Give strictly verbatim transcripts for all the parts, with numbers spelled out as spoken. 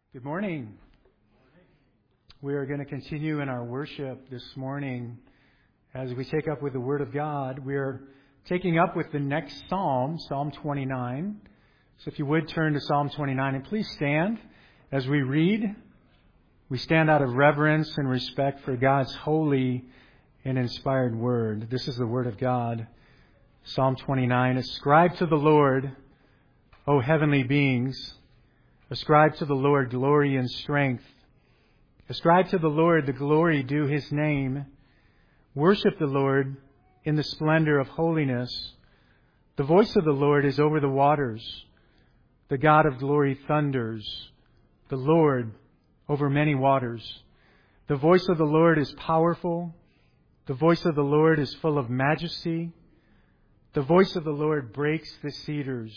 Good morning. We are going to continue in our worship this morning as we take up with the Word of God. We are taking up with the next Psalm, Psalm twenty-nine. So if you would turn to Psalm twenty-nine and please stand as we read. We stand out of reverence and respect for God's holy and inspired Word. This is the Word of God. Psalm twenty-nine. Ascribe to the Lord, O heavenly beings. Ascribe to the Lord glory and strength. Ascribe to the Lord the glory due His name. Worship the Lord in the splendor of holiness. The voice of the Lord is over the waters. The God of glory thunders. The Lord over many waters. The voice of the Lord is powerful. The voice of the Lord is full of majesty. The voice of the Lord breaks the cedars.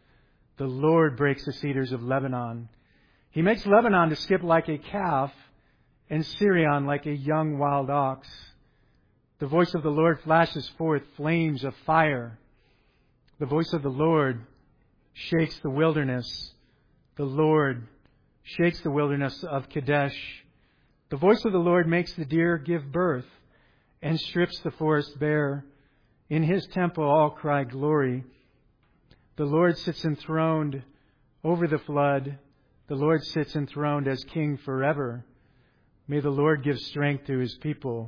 The Lord breaks the cedars of Lebanon. He makes Lebanon to skip like a calf and Sirion like a young wild ox. The voice of the Lord flashes forth flames of fire. The voice of the Lord shakes the wilderness. The Lord shakes the wilderness of Kadesh. The voice of the Lord makes the deer give birth and strips the forest bare. In His temple all cry glory. The Lord sits enthroned over the flood. The Lord sits enthroned as King forever. May the Lord give strength to His people.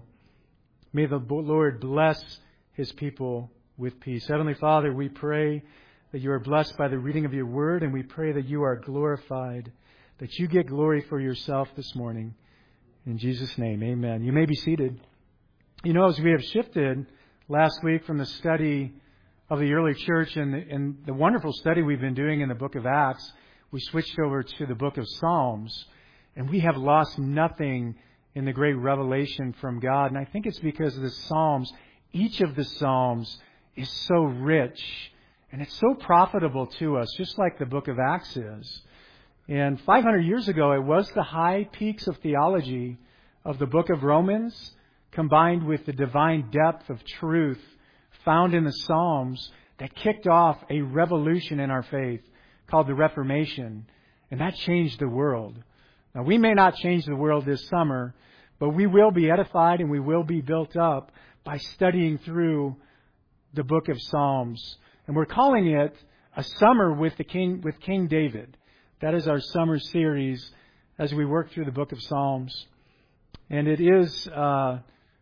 May the Lord bless His people with peace. Heavenly Father, we pray that you are blessed by the reading of your word, and we pray that you are glorified, that you get glory for yourself this morning. In Jesus' name, amen. You may be seated. You know, as we have shifted last week from the study of the early church and the, and the wonderful study we've been doing in the book of Acts, we switched over to the book of Psalms, and we have lost nothing in the great revelation from God. And I think it's because of the Psalms, each of the Psalms is so rich and it's so profitable to us, just like the book of Acts is. And five hundred years ago, it was the high peaks of theology of the book of Romans combined with the divine depth of truth found in the Psalms that kicked off a revolution in our faith called the Reformation. And that changed the world. Now, we may not change the world this summer, but we will be edified and we will be built up by studying through the book of Psalms. And we're calling it a summer with the King, with King David. That is our summer series as we work through the book of Psalms. And it is uh,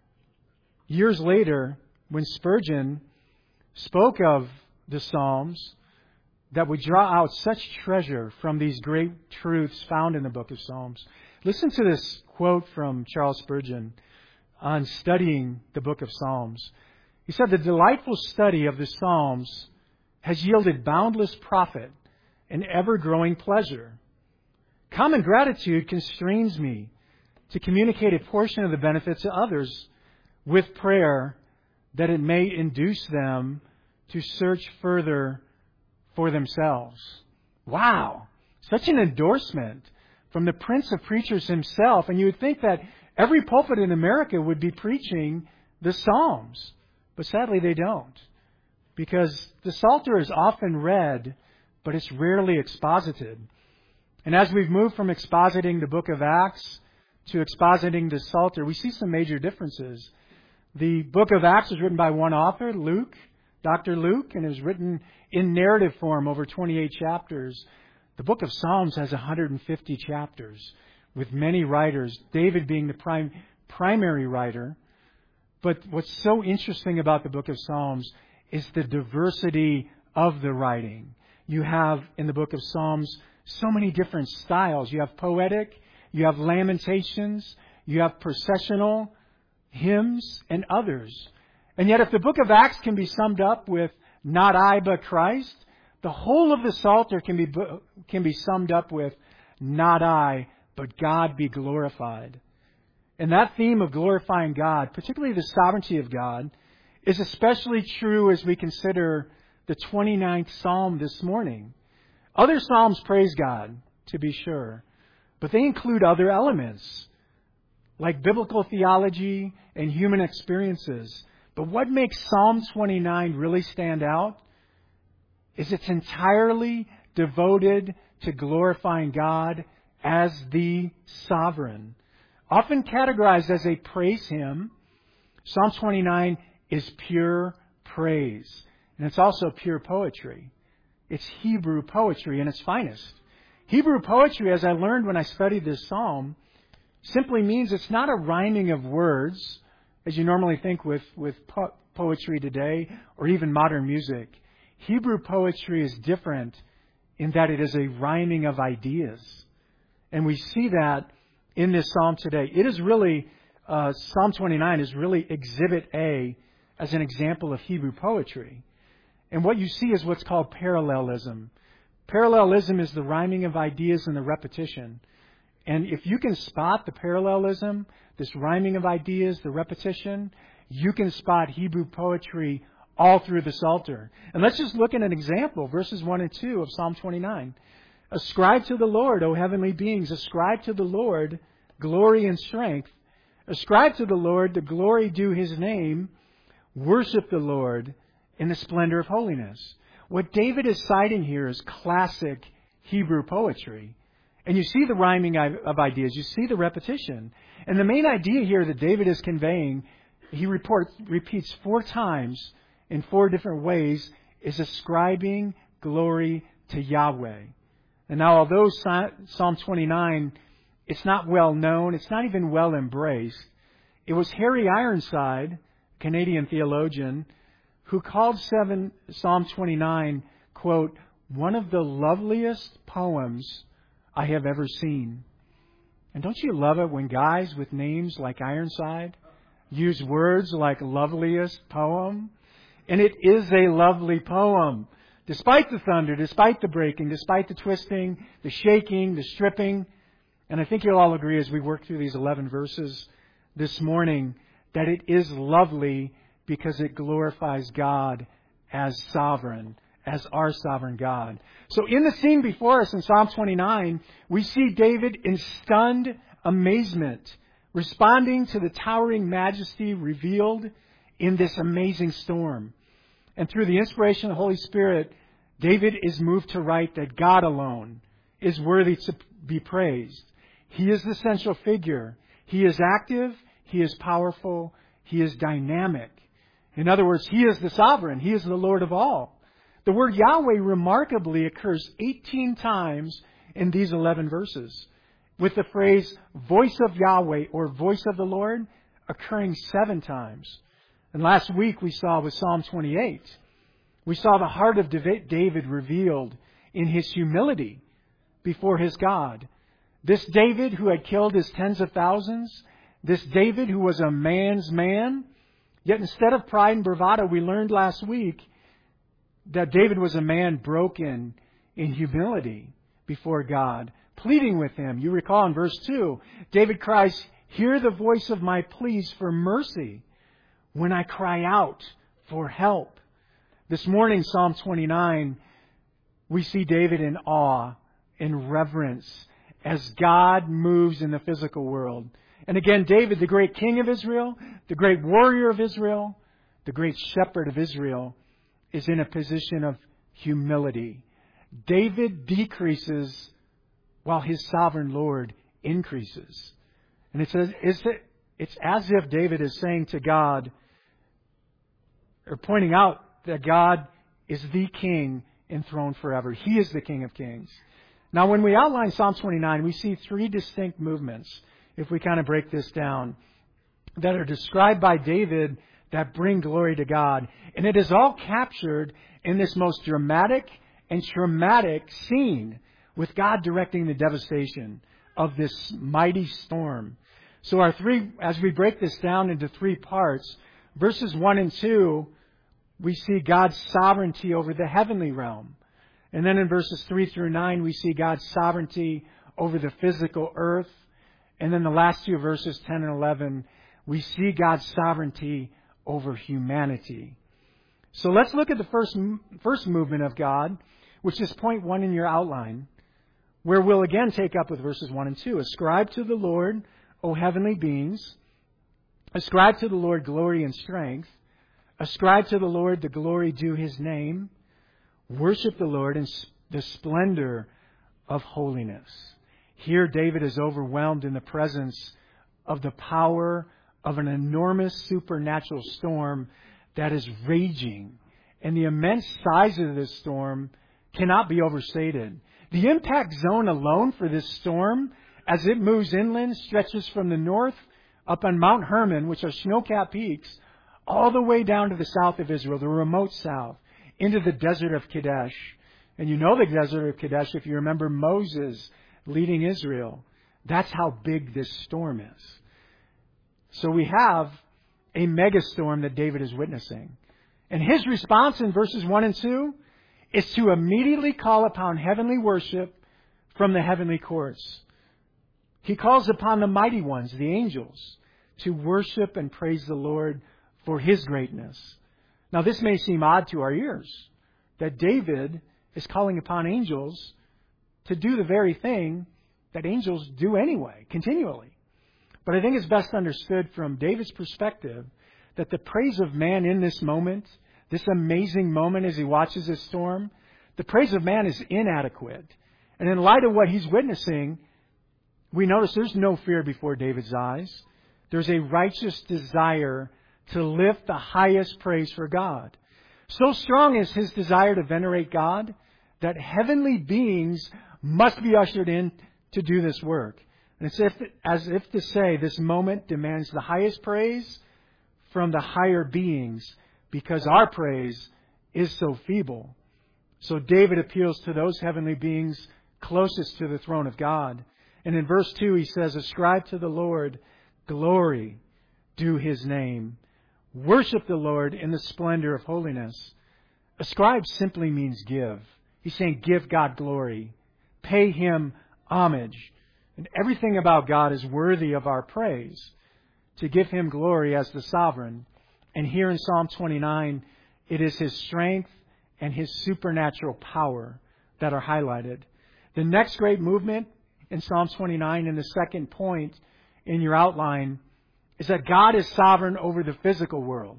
years later when Spurgeon spoke of the Psalms that would draw out such treasure from these great truths found in the book of Psalms. Listen to this quote from Charles Spurgeon on studying the book of Psalms. He said, "The delightful study of the Psalms has yielded boundless profit and ever-growing pleasure. Common gratitude constrains me to communicate a portion of the benefit to others with prayer that it may induce them to search further for themselves." Wow! Such an endorsement from the Prince of Preachers himself. And you would think that every pulpit in America would be preaching the Psalms. But sadly they don't. Because the Psalter is often read, but it's rarely exposited. And as we've moved from expositing the book of Acts to expositing the Psalter, we see some major differences. The book of Acts was written by one author, Luke, Doctor Luke, and is written in narrative form over twenty-eight chapters. The book of Psalms has one hundred fifty chapters with many writers, David being the prime, primary writer. But what's so interesting about the book of Psalms is the diversity of the writing. You have in the book of Psalms so many different styles. You have poetic, you have lamentations, you have processional, hymns, and others. And yet if the book of Acts can be summed up with "not I but Christ," the whole of the Psalter can be can be summed up with "not I but God be glorified." And that theme of glorifying God, particularly the sovereignty of God, is especially true as we consider the twenty-ninth Psalm this morning. Other Psalms praise God, to be sure, but they include other elements like biblical theology and human experiences. But what makes Psalm twenty-nine really stand out is it's entirely devoted to glorifying God as the sovereign. Often categorized as a praise hymn, Psalm twenty-nine is pure praise. And it's also pure poetry. It's Hebrew poetry in its finest. Hebrew poetry, as I learned when I studied this psalm, simply means it's not a rhyming of words, as you normally think with, with po- poetry today, or even modern music. Hebrew poetry is different in that it is a rhyming of ideas. And we see that in this psalm today. It is really, uh, Psalm twenty-nine is really Exhibit A as an example of Hebrew poetry. And what you see is what's called parallelism. Parallelism is the rhyming of ideas and the repetition. And if you can spot the parallelism, this rhyming of ideas, the repetition, you can spot Hebrew poetry all through the Psalter. And let's just look at an example, verses one and two of Psalm twenty-nine. Ascribe to the Lord, O heavenly beings, ascribe to the Lord glory and strength. Ascribe to the Lord the glory due his name. Worship the Lord in the splendor of holiness. What David is citing here is classic Hebrew poetry. And you see the rhyming of ideas. You see the repetition. And the main idea here that David is conveying, he reports, repeats four times in four different ways, is ascribing glory to Yahweh. And now, although Psalm twenty-nine, it's not well known, it's not even well embraced, it was Harry Ironside, Canadian theologian, who called seven, Psalm twenty-nine, quote, one of the loveliest poems I have ever seen. And don't you love it when guys with names like Ironside use words like loveliest poem? And it is a lovely poem. Despite the thunder, despite the breaking, despite the twisting, the shaking, the stripping. And I think you'll all agree as we work through these eleven verses this morning that it is lovely because it glorifies God as sovereign, as our sovereign God. So in the scene before us in Psalm twenty-nine, we see David in stunned amazement, responding to the towering majesty revealed in this amazing storm. And through the inspiration of the Holy Spirit, David is moved to write that God alone is worthy to be praised. He is the central figure. He is active. He is powerful. He is dynamic. In other words, He is the sovereign. He is the Lord of all. The word Yahweh remarkably occurs eighteen times in these eleven verses, with the phrase voice of Yahweh or voice of the Lord occurring seven times. And last week we saw with Psalm twenty-eight, we saw the heart of David revealed in his humility before his God. This David who had killed his tens of thousands, this David who was a man's man, yet instead of pride and bravado, we learned last week that David was a man broken in humility before God, pleading with Him. You recall in verse two, David cries, hear the voice of my pleas for mercy when I cry out for help. This morning, Psalm twenty-nine, we see David in awe, in reverence, as God moves in the physical world. And again, David, the great king of Israel, the great warrior of Israel, the great shepherd of Israel, is in a position of humility. David decreases while his sovereign Lord increases. And it says, it's as if David is saying to God, or pointing out that God is the King enthroned forever. He is the King of Kings. Now, when we outline Psalm twenty-nine, we see three distinct movements, if we kind of break this down, that are described by David that bring glory to God. And it is all captured in this most dramatic and traumatic scene with God directing the devastation of this mighty storm. So our three, as we break this down into three parts, verses one and two, we see God's sovereignty over the heavenly realm. And then in verses three through nine, we see God's sovereignty over the physical earth. And then the last two verses, ten and eleven, we see God's sovereignty over humanity. So let's look at the first, first movement of God, which is point one in your outline, where we'll again take up with verses one and two. Ascribe to the Lord, O heavenly beings. Ascribe to the Lord glory and strength. Ascribe to the Lord the glory due His name. Worship the Lord in the splendor of holiness. Here David is overwhelmed in the presence of the power of an enormous supernatural storm that is raging. And the immense size of this storm cannot be overstated. The impact zone alone for this storm, as it moves inland, stretches from the north up on Mount Hermon, which are snow-capped peaks, all the way down to the south of Israel, the remote south, into the desert of Kadesh. And you know the desert of Kadesh if you remember Moses leading Israel. That's how big this storm is. So we have a megastorm that David is witnessing. And his response in verses one and two is to immediately call upon heavenly worship from the heavenly courts. He calls upon the mighty ones, the angels, to worship and praise the Lord for His greatness. Now, this may seem odd to our ears, that David is calling upon angels to do the very thing that angels do anyway, continually. But I think it's best understood from David's perspective that the praise of man in this moment, this amazing moment as he watches this storm, the praise of man is inadequate. And in light of what he's witnessing, we notice there's no fear before David's eyes. There's a righteous desire to lift the highest praise for God. So strong is his desire to venerate God that heavenly beings must be ushered in to do this work. And it's if, as if to say this moment demands the highest praise from the higher beings because our praise is so feeble. So David appeals to those heavenly beings closest to the throne of God. And in verse two he says, ascribe to the Lord glory due His name. Worship the Lord in the splendor of holiness. Ascribe simply means give. He's saying give God glory. Pay Him homage. And everything about God is worthy of our praise. To give Him glory as the sovereign. And here in Psalm twenty-nine, it is His strength and His supernatural power that are highlighted. The next great movement in Psalm twenty-nine, and the second point in your outline, is that God is sovereign over the physical world.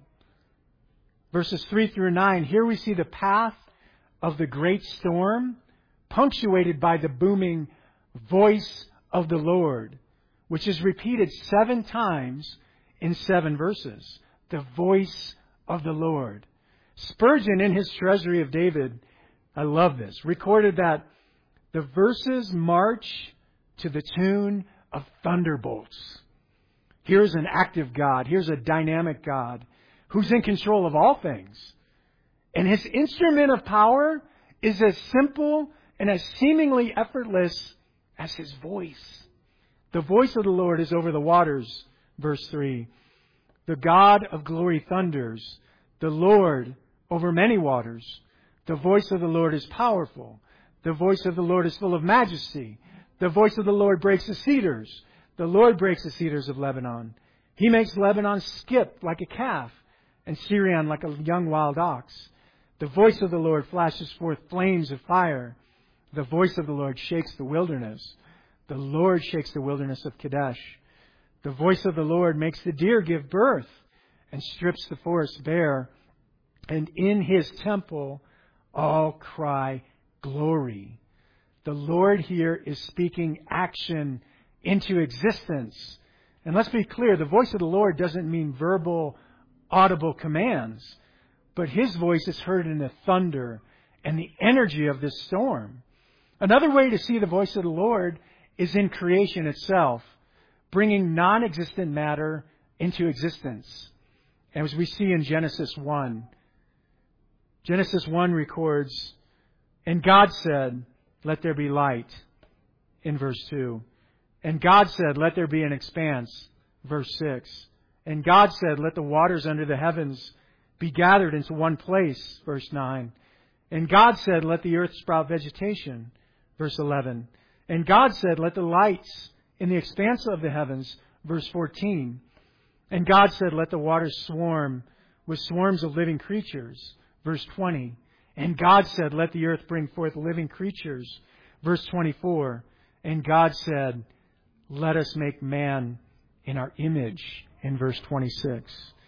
Verses three through nine, here we see the path of the great storm punctuated by the booming voice of the Lord, which is repeated seven times in seven verses. The voice of the Lord. Spurgeon, in his Treasury of David, I love this, recorded that the verses march to the tune of thunderbolts. Here's an active God. Here's a dynamic God who's in control of all things. And His instrument of power is as simple and as seemingly effortless as His voice. The voice of the Lord is over the waters, verse three. The God of glory thunders. The Lord over many waters. The voice of the Lord is powerful. The voice of the Lord is full of majesty. The voice of the Lord breaks the cedars. The Lord breaks the cedars of Lebanon. He makes Lebanon skip like a calf and Syrian like a young wild ox. The voice of the Lord flashes forth flames of fire. The voice of the Lord shakes the wilderness. The Lord shakes the wilderness of Kadesh. The voice of the Lord makes the deer give birth and strips the forest bare. And in His temple all cry glory. The Lord here is speaking action into existence. And let's be clear, the voice of the Lord doesn't mean verbal, audible commands, but His voice is heard in the thunder and the energy of this storm. Another way to see the voice of the Lord is in creation itself, bringing non-existent matter into existence. As we see in Genesis one. Genesis one records, and God said, let there be light, in verse two. And God said, let there be an expanse, verse six. And God said, let the waters under the heavens be gathered into one place, verse nine. And God said, let the earth sprout vegetation, verse eleven. And God said, let the lights in the expanse of the heavens, verse fourteen. And God said, let the waters swarm with swarms of living creatures, verse twenty. And God said, let the earth bring forth living creatures, verse twenty-four. And God said, let us make man in our image, in verse twenty-six.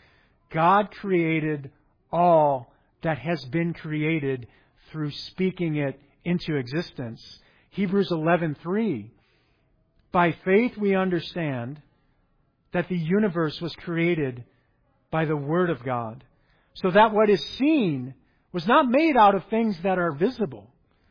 God created all that has been created through speaking it into existence. Hebrews eleven three By faith we understand that the universe was created by the Word of God, so that what is seen was not made out of things that are visible.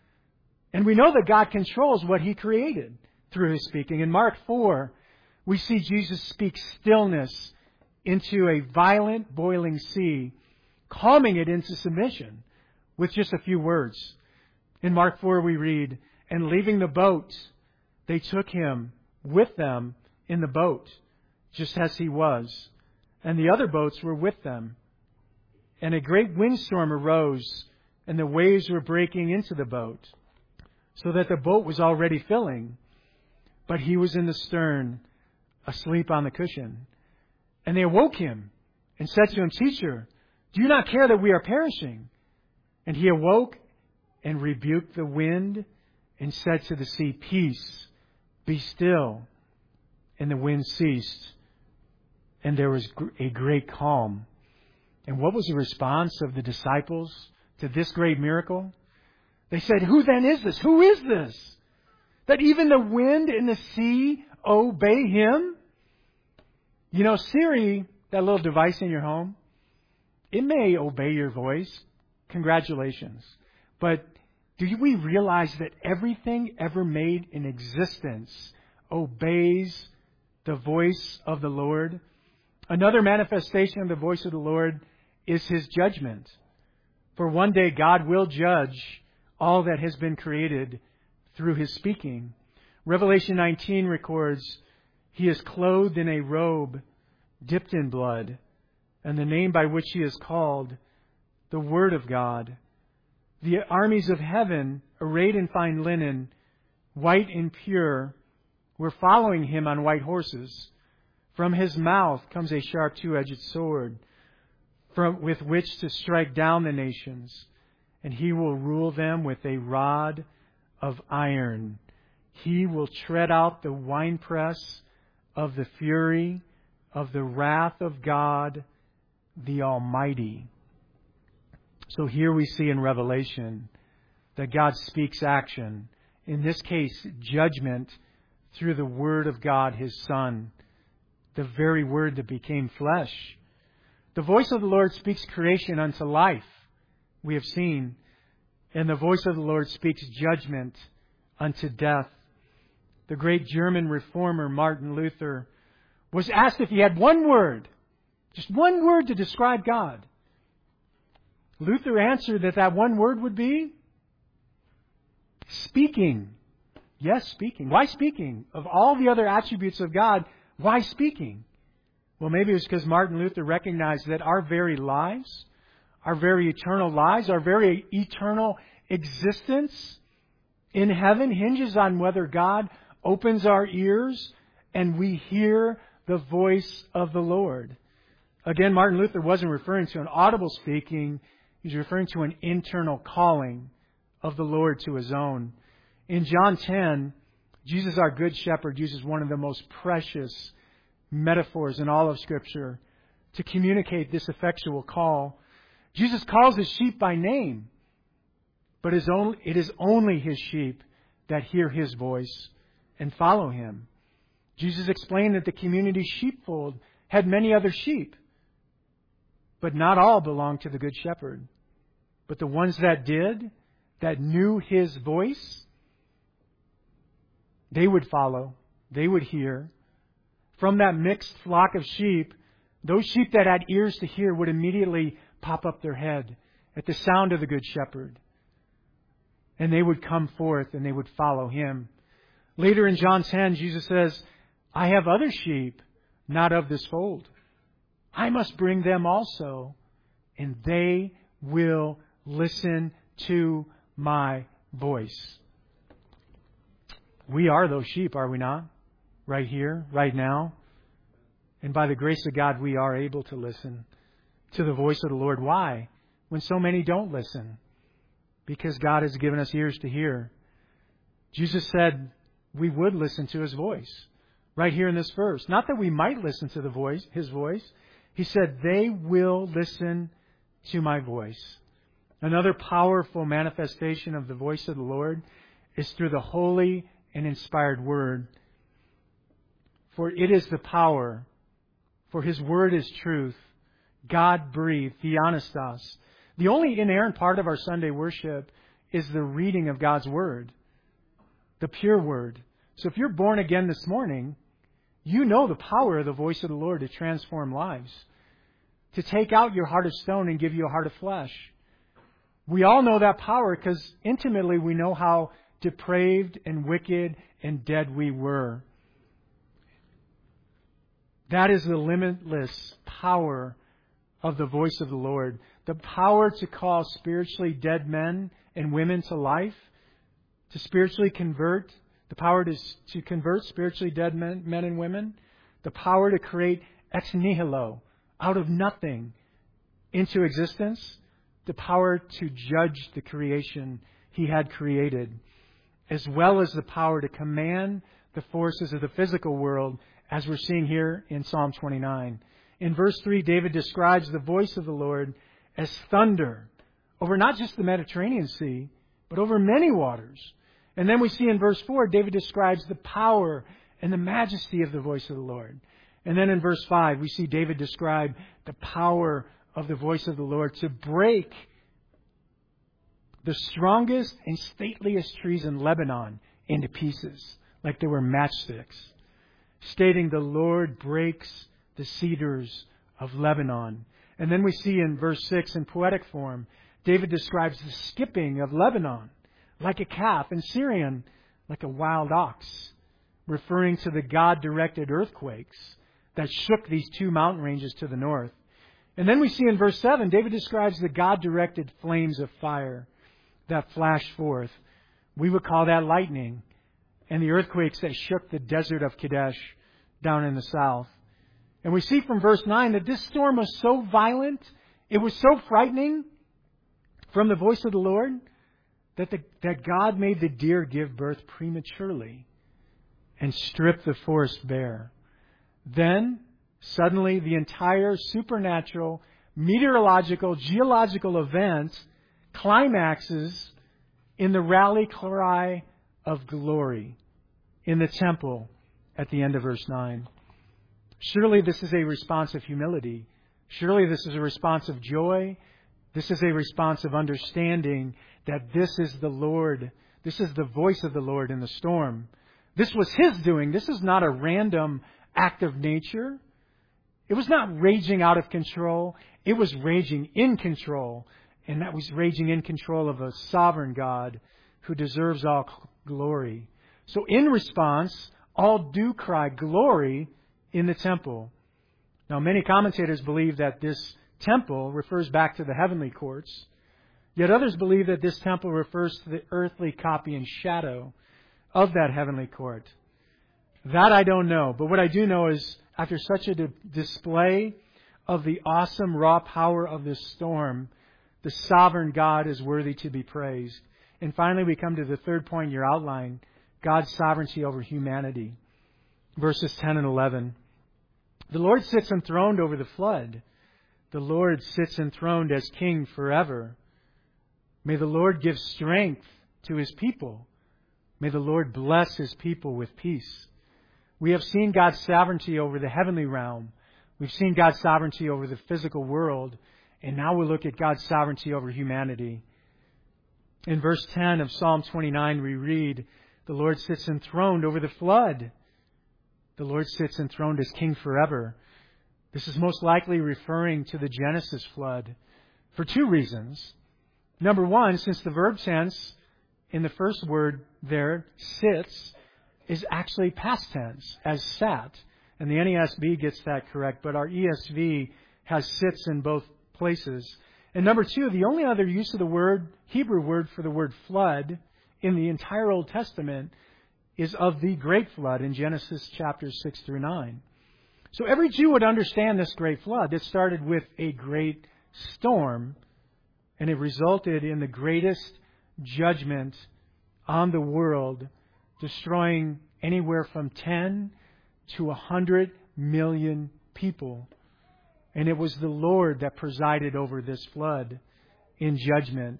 And we know that God controls what He created through His speaking. In Mark four, we see Jesus speak stillness into a violent, boiling sea, calming it into submission with just a few words. In Mark four we read, "And leaving the boat, they took Him with them in the boat, just as He was. And the other boats were with them. And a great windstorm arose, and the waves were breaking into the boat, so that the boat was already filling. But He was in the stern, asleep on the cushion. And they awoke Him and said to Him, 'Teacher, do you not care that we are perishing?' And He awoke and rebuked the wind and said to the sea, 'Peace, be still.' And the wind ceased, and there was a great calm." And what was the response of the disciples to this great miracle? They said, "Who then is this? Who is this? That even the wind and the sea obey Him?" You know, Siri, that little device in your home, it may obey your voice. Congratulations. But do we realize that everything ever made in existence obeys the voice of the Lord? Another manifestation of the voice of the Lord is His judgment. For one day God will judge all that has been created through His speaking. Revelation nineteen records, He is clothed in a robe dipped in blood, and the name by which He is called, the Word of God. The armies of heaven, arrayed in fine linen, white and pure, were following Him on white horses. From His mouth comes a sharp two-edged sword, from, with which to strike down the nations, and He will rule them with a rod of iron. He will tread out the winepress of the fury of the wrath of God, the Almighty. So here we see in Revelation that God speaks action, in this case, judgment, through the Word of God, His Son, the very Word that became flesh. The voice of the Lord speaks creation unto life, we have seen, and the voice of the Lord speaks judgment unto death. The great German reformer Martin Luther was asked if he had one word, just one word to describe God. Luther answered that that one word would be speaking. Yes, speaking. Why speaking? Of all the other attributes of God, why speaking? Well, maybe it was because Martin Luther recognized that our very lives, our very eternal lives, our very eternal existence in heaven hinges on whether God opens our ears and we hear the voice of the Lord. Again, Martin Luther wasn't referring to an audible speaking. He's referring to an internal calling of the Lord to His own. In John ten, Jesus, our Good Shepherd, uses one of the most precious metaphors in all of Scripture to communicate this effectual call. Jesus calls His sheep by name, but it is only His sheep that hear His voice and follow Him. Jesus explained that the community sheepfold had many other sheep, but not all belonged to the Good Shepherd. But the ones that did, that knew His voice, they would follow, they would hear. From that mixed flock of sheep, those sheep that had ears to hear would immediately pop up their head at the sound of the Good Shepherd. And they would come forth and they would follow Him. Later in John ten, Jesus says, "I have other sheep, not of this fold. I must bring them also, and they will listen to my voice." We are those sheep, are we not? Right here, right now. And by the grace of God, we are able to listen to the voice of the Lord. Why? When so many don't listen. Because God has given us ears to hear. Jesus said we would listen to His voice. Right here in this verse. Not that we might listen to the voice, His voice. He said, "They will listen to my voice." Another powerful manifestation of the voice of the Lord is through the holy and inspired Word. For it is the power, for His Word is truth. God breathed, Theanastos. The only inerrant part of our Sunday worship is the reading of God's Word, the pure Word. So if you're born again this morning, you know the power of the voice of the Lord to transform lives, to take out your heart of stone and give you a heart of flesh. We all know that power because intimately we know how depraved and wicked and dead we were. That is the limitless power of the voice of the Lord. The power to call spiritually dead men and women to life, to spiritually convert, the power to, to convert spiritually dead men, men and women, the power to create ex nihilo, out of nothing, into existence, the power to judge the creation He had created, as well as the power to command the forces of the physical world, as we're seeing here in Psalm twenty-nine. In verse three, David describes the voice of the Lord as thunder over not just the Mediterranean Sea, but over many waters. And then we see in verse four, David describes the power and the majesty of the voice of the Lord. And then in verse five, we see David describe the power of the voice of the Lord to break the strongest and stateliest trees in Lebanon into pieces, like they were matchsticks, stating the Lord breaks the cedars of Lebanon. And then we see in verse six, in poetic form, David describes the skipping of Lebanon like a calf, and Syrian like a wild ox, referring to the God-directed earthquakes that shook these two mountain ranges to the north. And then we see in verse seven, David describes the God-directed flames of fire that flashed forth. We would call that lightning. And the earthquakes that shook the desert of Kadesh down in the south. And we see from verse nine that this storm was so violent, it was so frightening from the voice of the Lord, that, the, that God made the deer give birth prematurely and strip the forest bare. Then, suddenly, the entire supernatural, meteorological, geological event climaxes in the rally cry of glory in the temple at the end of verse nine. Surely this is a response of humility. Surely this is a response of joy. This is a response of understanding that this is the Lord. This is the voice of the Lord in the storm. This was His doing. This is not a random act of nature. It was not raging out of control. It was raging in control. And that was raging in control of a sovereign God who deserves all glory. So in response, all do cry glory in the temple. Now, many commentators believe that this temple refers back to the heavenly courts. Yet others believe that this temple refers to the earthly copy and shadow of that heavenly court. That I don't know. But what I do know is, after such a di- display of the awesome raw power of this storm, the sovereign God is worthy to be praised. And finally, we come to the third point in your outline, God's sovereignty over humanity. Verses ten and eleven. The Lord sits enthroned over the flood. The Lord sits enthroned as King forever. May the Lord give strength to His people. May the Lord bless His people with peace. We have seen God's sovereignty over the heavenly realm. We've seen God's sovereignty over the physical world. And now we'll look at God's sovereignty over humanity. In verse ten of Psalm twenty-nine, we read, the Lord sits enthroned over the flood. The Lord sits enthroned as King forever. This is most likely referring to the Genesis flood for two reasons. Number one, since the verb tense in the first word there, sits, is actually past tense, as sat. And the N A S B gets that correct, but our E S V has sits in both places. And number two, the only other use of the word, Hebrew word for the word flood in the entire Old Testament is of the great flood in Genesis chapters six through nine. So every Jew would understand this great flood. It started with a great storm, and it resulted in the greatest judgment on the world, destroying anywhere from ten to one hundred million people. And it was the Lord that presided over this flood in judgment,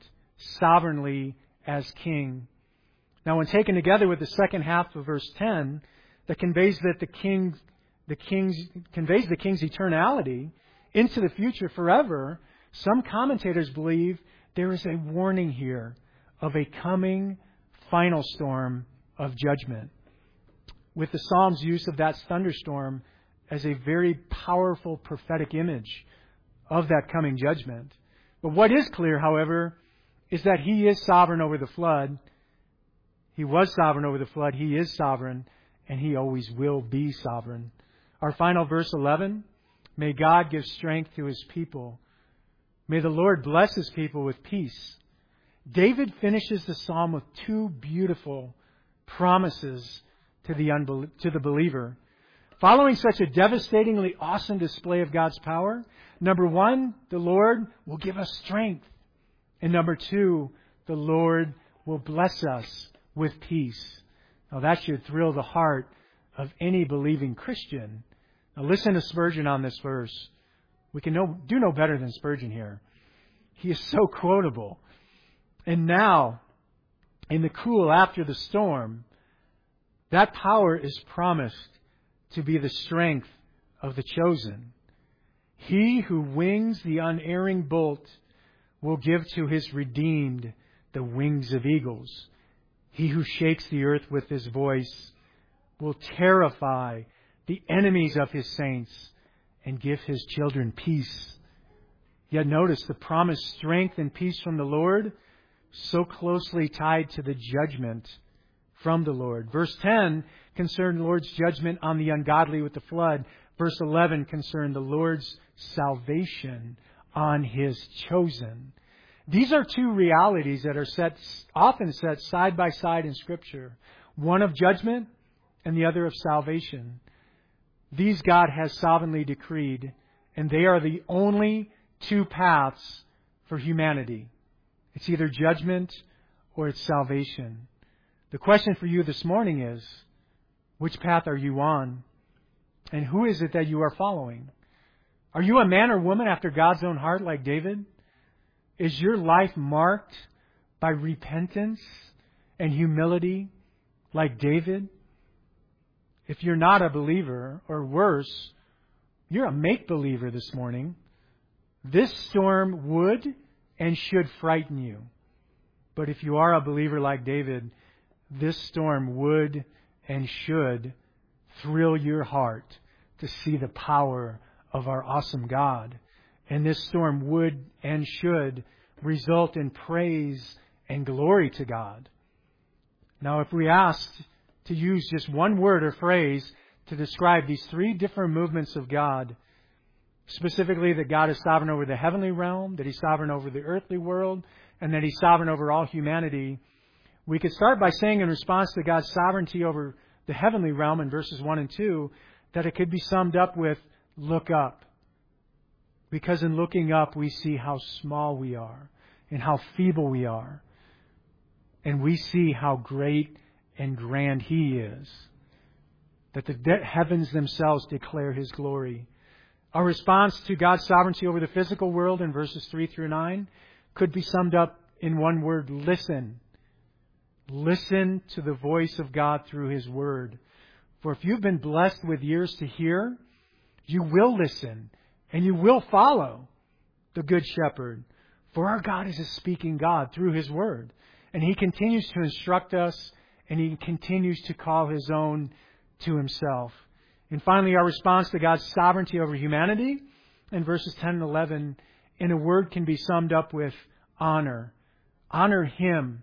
sovereignly as King. Now, when taken together with the second half of verse ten, that conveys that the king, the king's, conveys the king's eternality into the future forever, some commentators believe there is a warning here of a coming final storm of judgment, with the Psalm's use of that thunderstorm as a very powerful prophetic image of that coming judgment. But what is clear, however, is that He is sovereign over the flood. He was sovereign over the flood. He is sovereign, and He always will be sovereign. Our final verse eleven, may God give strength to His people. May the Lord bless His people with peace. David finishes the psalm with two beautiful promises to the unbel- to the believer. Following such a devastatingly awesome display of God's power, number one, the Lord will give us strength. And number two, the Lord will bless us with peace. Now that should thrill the heart of any believing Christian. Now listen to Spurgeon on this verse. We can know, do no better than Spurgeon here. He is so quotable. And now, in the cool after the storm, that power is promised to be the strength of the chosen. He who wings the unerring bolt will give to His redeemed the wings of eagles. He who shakes the earth with His voice will terrify the enemies of His saints and give His children peace. Yet notice the promised strength and peace from the Lord, so closely tied to the judgment from the Lord. Verse ten concerned the Lord's judgment on the ungodly with the flood. Verse eleven concerned the Lord's salvation on His chosen. These are two realities that are set, often set side by side in Scripture. One of judgment and the other of salvation. These God has sovereignly decreed, and they are the only two paths for humanity. It's either judgment or it's salvation. The question for you this morning is, which path are you on? And who is it that you are following? Are you a man or woman after God's own heart like David? Is your life marked by repentance and humility like David? If you're not a believer, or worse, you're a make-believer this morning, this storm would and should frighten you. But if you are a believer like David, this storm would and should thrill your heart to see the power of our awesome God. And this storm would and should result in praise and glory to God. Now, if we asked to use just one word or phrase to describe these three different movements of God, specifically that God is sovereign over the heavenly realm, that He's sovereign over the earthly world, and that He's sovereign over all humanity, we could start by saying in response to God's sovereignty over the heavenly realm in verses one and two, that it could be summed up with, look up. Because in looking up, we see how small we are and how feeble we are. And we see how great and grand He is. That the heavens themselves declare His glory. Our response to God's sovereignty over the physical world in verses three through nine could be summed up in one word, listen. Listen to the voice of God through His Word. For if you've been blessed with ears to hear, you will listen and you will follow the Good Shepherd. For our God is a speaking God through His Word. And He continues to instruct us, and He continues to call His own to Himself. And finally, our response to God's sovereignty over humanity in verses ten and eleven, in a word, can be summed up with honor. Honor Him.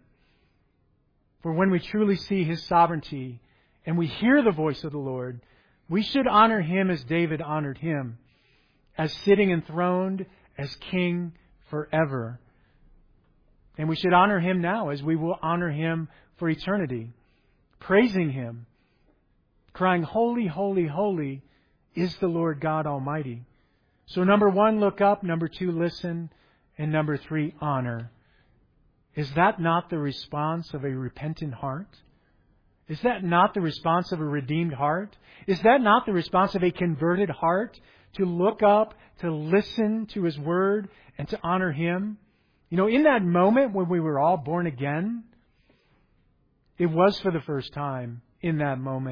For when we truly see His sovereignty and we hear the voice of the Lord, we should honor Him as David honored Him, as sitting enthroned as King forever. And we should honor Him now as we will honor Him for eternity, praising Him, crying, holy, holy, holy is the Lord God Almighty. So number one, look up. Number two, listen. And number three, honor. Is that not the response of a repentant heart? Is that not the response of a redeemed heart? Is that not the response of a converted heart? To look up, to listen to His Word, and to honor Him? You know, in that moment when we were all born again, it was for the first time in that moment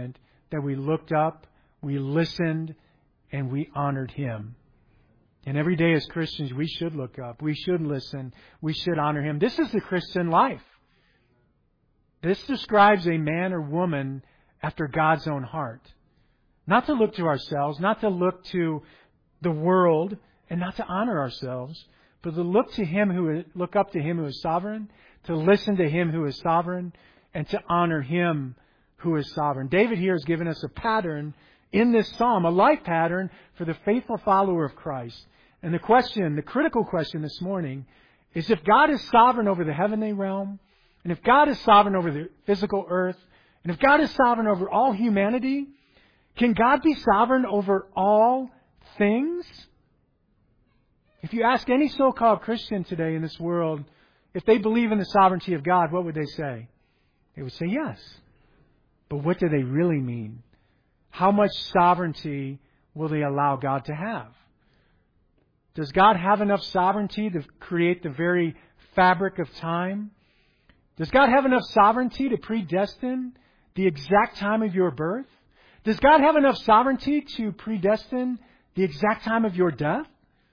that we looked up, we listened, and we honored Him. And every day as Christians, we should look up. We should listen. We should honor Him. This is the Christian life. This describes a man or woman after God's own heart. Not to look to ourselves, not to look to the world, and not to honor ourselves, but to look to Him who look up to Him who is sovereign, to listen to Him who is sovereign, and to honor Him who is sovereign. David here has given us a pattern in this psalm, a life pattern for the faithful follower of Christ. And the question, the critical question this morning is, if God is sovereign over the heavenly realm, and if God is sovereign over the physical earth, and if God is sovereign over all humanity, can God be sovereign over all things? If you ask any so-called Christian today in this world, if they believe in the sovereignty of God, what would they say? They would say yes. But what do they really mean? How much sovereignty will they allow God to have? Does God have enough sovereignty to create the very fabric of time? Does God have enough sovereignty to predestine the exact time of your birth? Does God have enough sovereignty to predestine the exact time of your death?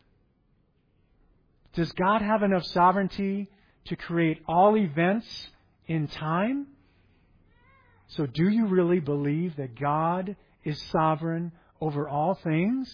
Does God have enough sovereignty to create all events in time? So do you really believe that God is sovereign over all things?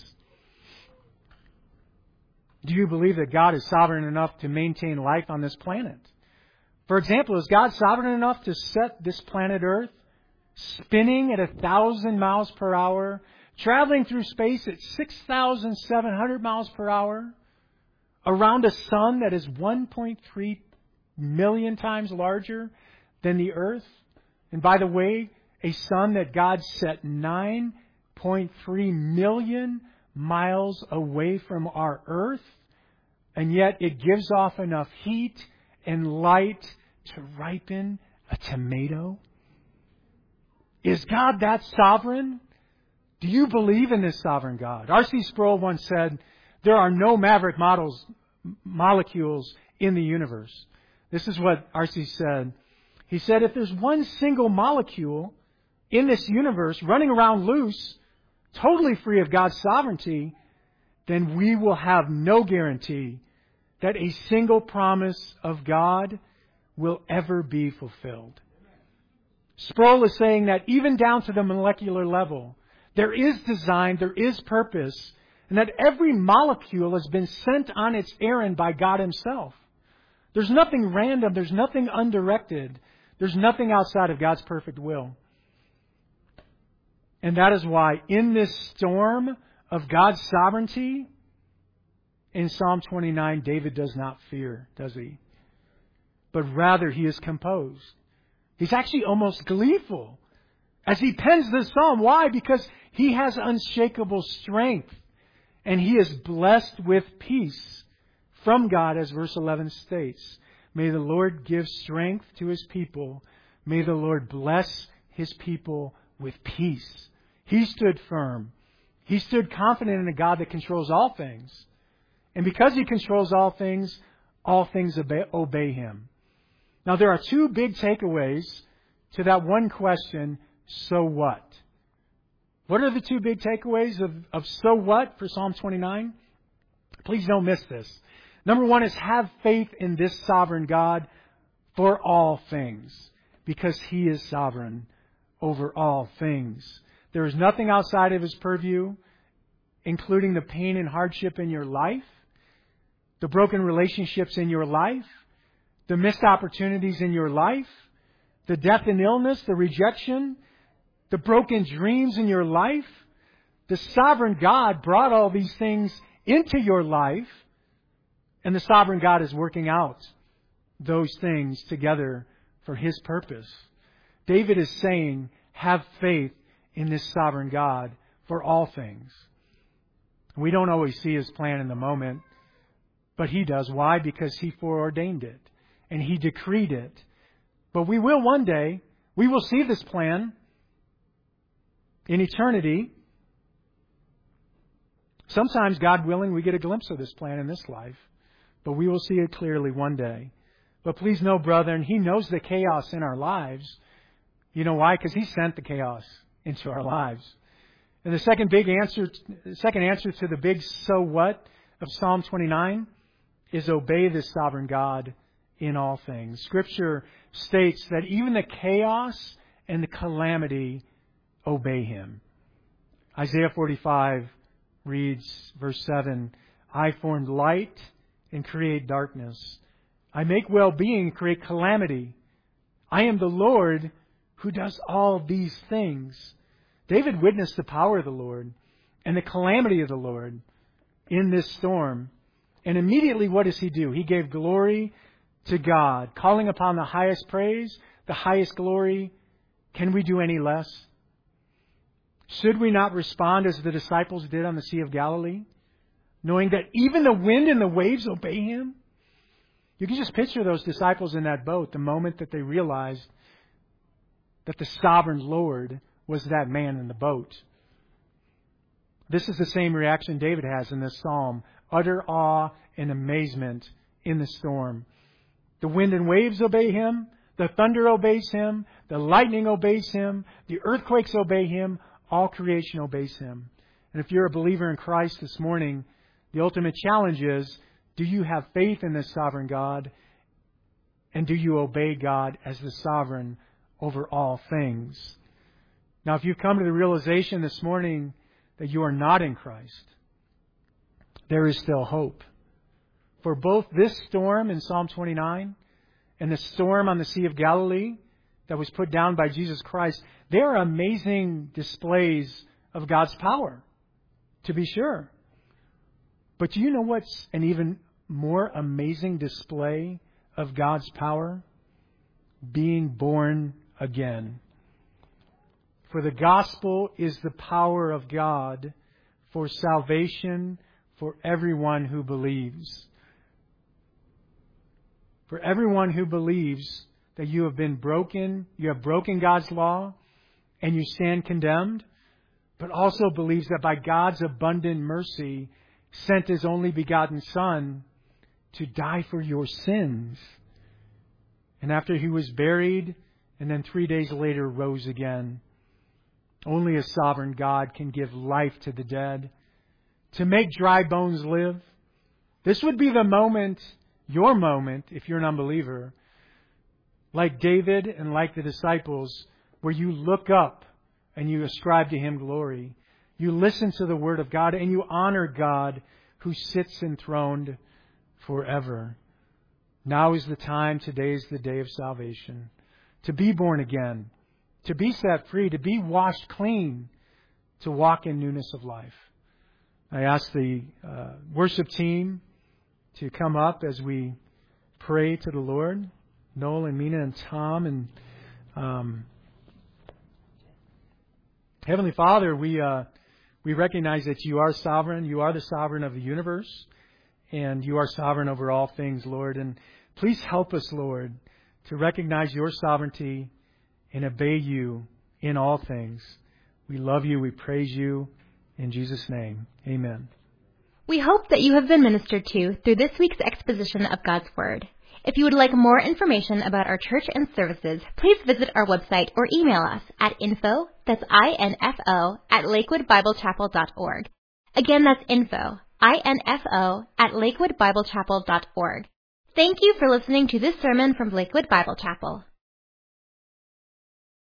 Do you believe that God is sovereign enough to maintain life on this planet? For example, is God sovereign enough to set this planet Earth spinning at a thousand miles per hour, traveling through space at six thousand seven hundred miles per hour, around a sun that is one point three million times larger than the Earth? And by the way, a sun that God set nine point three million miles away from our Earth, and yet it gives off enough heat and light to ripen a tomato? Is God that sovereign? Do you believe in this sovereign God? R C Sproul once said, there are no maverick models, molecules in the universe. This is what R C said. He said, if there's one single molecule in this universe running around loose, totally free of God's sovereignty, then we will have no guarantee that a single promise of God will ever be fulfilled. Sproul is saying that even down to the molecular level, there is design, there is purpose, and that every molecule has been sent on its errand by God Himself. There's nothing random, there's nothing undirected, there's nothing outside of God's perfect will. And that is why in this storm of God's sovereignty, in Psalm twenty-nine, David does not fear, does he? But rather he is composed. He's actually almost gleeful as he pens this psalm. Why? Because he has unshakable strength. And he is blessed with peace from God, as verse eleven states. May the Lord give strength to His people. May the Lord bless His people with peace. He stood firm. He stood confident in a God that controls all things. And because He controls all things, all things obey, obey Him. Now there are two big takeaways to that one question, so what? What are the two big takeaways of, of so what for Psalm twenty-nine? Please don't miss this. Number one is have faith in this sovereign God for all things, because He is sovereign over all things. There is nothing outside of His purview, including the pain and hardship in your life, the broken relationships in your life, the missed opportunities in your life, the death and illness, the rejection, the broken dreams in your life. The sovereign God brought all these things into your life, and the sovereign God is working out those things together for His purpose. David is saying, have faith in this sovereign God for all things. We don't always see His plan in the moment, but He does. Why? Because He foreordained it and He decreed it. But we will one day, we will see this plan in eternity. Sometimes, God willing, we get a glimpse of this plan in this life, but we will see it clearly one day. But please know, brethren, He knows the chaos in our lives. You know why? Because He sent the chaos into our lives. And the second big answer, the second answer to the big so what of Psalm twenty-nine is obey the sovereign God in all things. Scripture states that even the chaos and the calamity obey Him. Isaiah forty-five reads, verse seven, I formed light and create darkness. I make well-being, create calamity. I am the Lord who does all these things. David witnessed the power of the Lord and the calamity of the Lord in this storm. And immediately what does he do? He gave glory to God, calling upon the highest praise, the highest glory. Can we do any less? Should we not respond as the disciples did on the Sea of Galilee, knowing that even the wind and the waves obey Him? You can just picture those disciples in that boat the moment that they realized that the sovereign Lord was that man in the boat. This is the same reaction David has in this psalm. Utter awe and amazement in the storm. The wind and waves obey Him. The thunder obeys Him. The lightning obeys Him. The earthquakes obey Him. All creation obeys Him. And if you're a believer in Christ this morning, the ultimate challenge is, do you have faith in this sovereign God? And do you obey God as the sovereign over all things? Now, if you've come to the realization this morning that you are not in Christ, there is still hope. For both this storm in Psalm twenty-nine and the storm on the Sea of Galilee that was put down by Jesus Christ, they are amazing displays of God's power, to be sure. But do you know what's an even more amazing display of God's power? Being born again. For the gospel is the power of God for salvation for everyone who believes. For everyone who believes that you have been broken, you have broken God's law, and you stand condemned, but also believes that by God's abundant mercy, sent His only begotten Son to die for your sins. And after He was buried, and then three days later rose again. Only a sovereign God can give life to the dead, to make dry bones live. This would be the moment, your moment, if you're an unbeliever, like David and like the disciples, where you look up and you ascribe to Him glory. You listen to the Word of God and you honor God who sits enthroned forever. Now is the time. Today is the day of salvation. To be born again. To be set free. To be washed clean. To walk in newness of life. I ask the uh, worship team to come up as we pray to the Lord. Noel and Mina and Tom and um, Heavenly Father, we uh, we recognize that You are sovereign. You are the sovereign of the universe, and You are sovereign over all things, Lord. And please help us, Lord, to recognize Your sovereignty and obey You in all things. We love You. We praise You. In Jesus' name, amen. We hope that you have been ministered to through this week's exposition of God's Word. If you would like more information about our church and services, please visit our website or email us at info, that's I N F O, at lakewood bible chapel dot org. Again, that's info, I N F O, at lakewood bible chapel dot org. Thank you for listening to this sermon from Lakewood Bible Chapel.